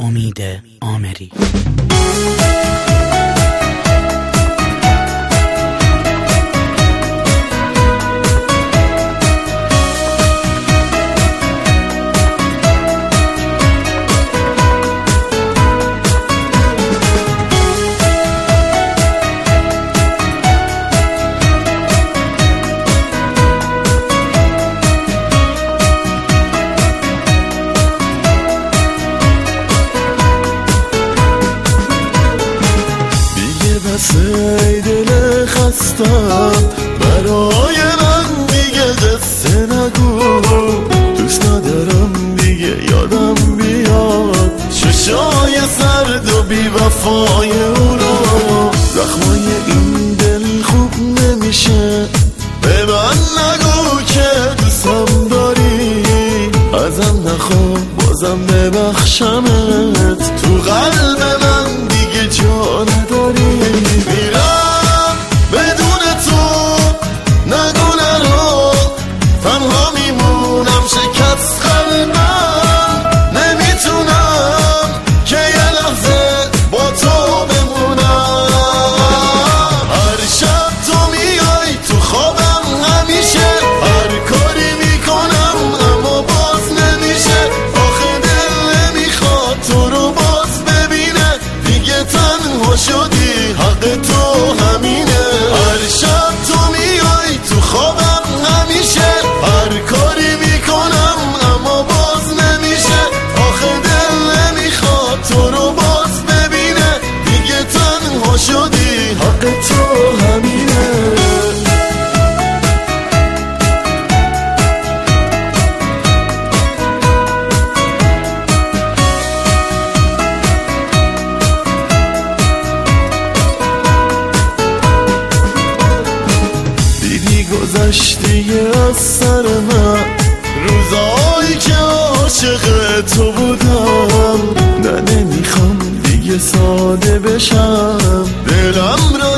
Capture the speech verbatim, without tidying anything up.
امید آمری. ای دل خستم برای من دیگه قصه نگو، دوست ندارم دیگه یادم بیاد چشای سرد و بی وفای اونو. زخمای این دل خوب نمیشه، به من نگو که دوستم داری، ازم نخوا بازم ببخشمت، تو قلب من دیگه جا نداری. میرم بدون تو، نگو نرو، تنها میمونم شکست قلبم، نمیتونم که یه لحظه با تو بمونم. هر شب تو میای تو خوابم همیشه، هر کاری میکنم اما باز نمیشه، آخه دل نمیخواد تو رو باز ببینه، دیگه تنها شدی حق تو همینه. هر شب تو میای تو خوابم همیشه، هر کاری میکنم اما باز نمیشه، آخه دل نمیخواد تو رو باز ببینه، دیگه تنها شدی حق تو همینه. گذشتی از سر من روزایی که عاشق تو بودم، نه نمیخوام دیگه ساده بشم، دلم را